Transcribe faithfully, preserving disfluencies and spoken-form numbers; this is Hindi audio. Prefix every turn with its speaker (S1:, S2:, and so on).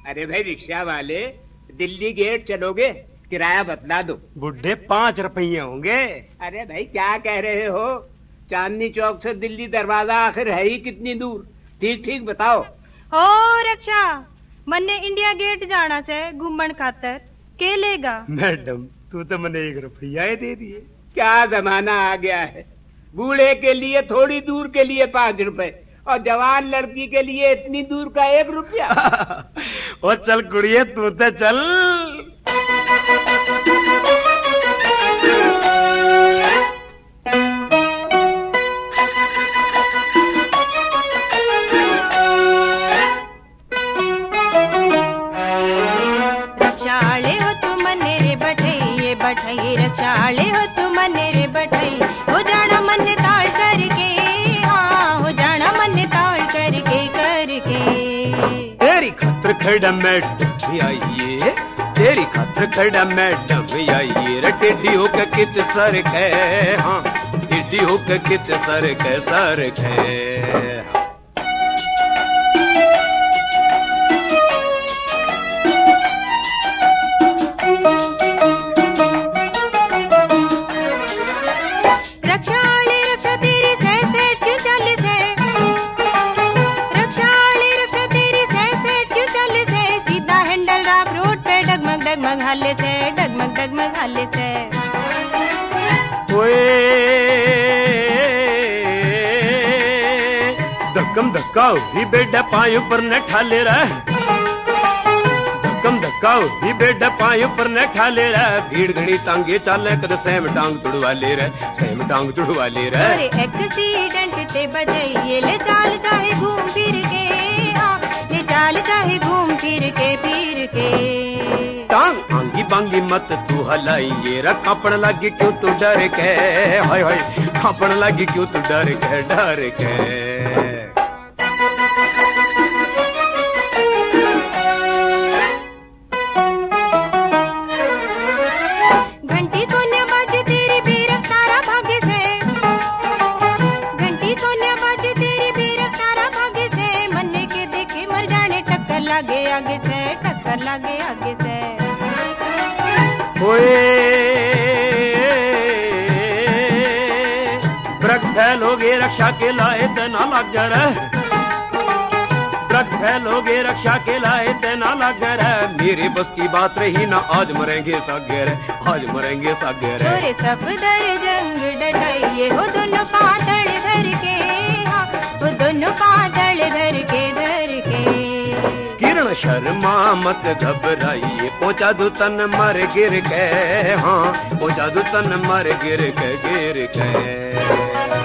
S1: अरे भाई रिक्शा वाले, दिल्ली गेट चलोगे? किराया बतला दो।
S2: बुढ़े पाँच रुपये होंगे।
S1: अरे भाई क्या कह रहे हो? चांदनी चौक से दिल्ली दरवाजा आखिर है ही कितनी दूर? ठीक ठीक बताओ।
S3: ओ रक्षा, मन्ने इंडिया गेट जाना से घूमन खातर के लेगा?
S2: मैडम तू तो मैंने एक रुपया दे दिए।
S1: क्या जमाना आ गया है, बूढ़े के लिए थोड़ी दूर के लिए पाँच रुपए और जवान लड़की के लिए इतनी दूर का एक रुपया।
S2: ओ चल कुड़िए तू तो चल।
S3: रक्षाले हो तुम मेरे बठैये बठैये, रक्षाले हो तुम मेरे बठैये, हो जाना मन ताल करके, हाँ हो जाना मन ताल करके करके।
S2: तेरी खातर खड़ा मैडम भी आइए, तेरी खातर खड़ा मैडम भी आइए, रे टेढ़ी होकर कित सर खे, हाँ टेढ़ी होकर कित सर खे सर खे।
S3: डगमग हाले से, डगमग डगमग हाले से।
S2: ओए धक्कम धक्का भी बेटा पायों पर न ठाले रहा, धक्कम धक्का भी बेटा पायों पर न ठाले रहा, भीड़ घड़ी तांगे चाले कद सेम टांग तुड़वा ले रहा, सेम टांग तुड़वा ले रहा।
S3: अरे एक्सीडेंट ते बजाइए ले चाल चाहे घूम फिर के, हाँ ले चाल चाहे घूम फिर के फिर के।
S2: टांग आंगी बांगी मत तू हलाइए रा, कापण लगी क्यों तू डर के, हाय हाय कापण लगी क्यों तू डर के डर के।
S3: घंटी को न बाजे तेरी बेरख तारा भाग्य से, घंटी को न बाजे तेरी बेरख तारा भाग्य से, मन्ने के देखे मर जाने टक्कर लागे आगे से, टक्कर लागे आगे से।
S2: ओए ब्रक फैलोगे रक्षा के लाए तेना लग जा रहा, ब्रक फैलोगे रक्षा के लाए तेना लग जा रहा, मेरे बस की बात रही ना आज मरेंगे सागर, आज मरेंगे सागर।
S3: छोरे सफदर जंग डटाइए हो दोनों पादल धर के, हाँ वो दोनों पादल धर के धर के।
S2: किरण शर्मा मत घबराइए, पहुंचा दो तन मर गिर के, हाँ पहुंचा दो तन मर गिर के गिर के।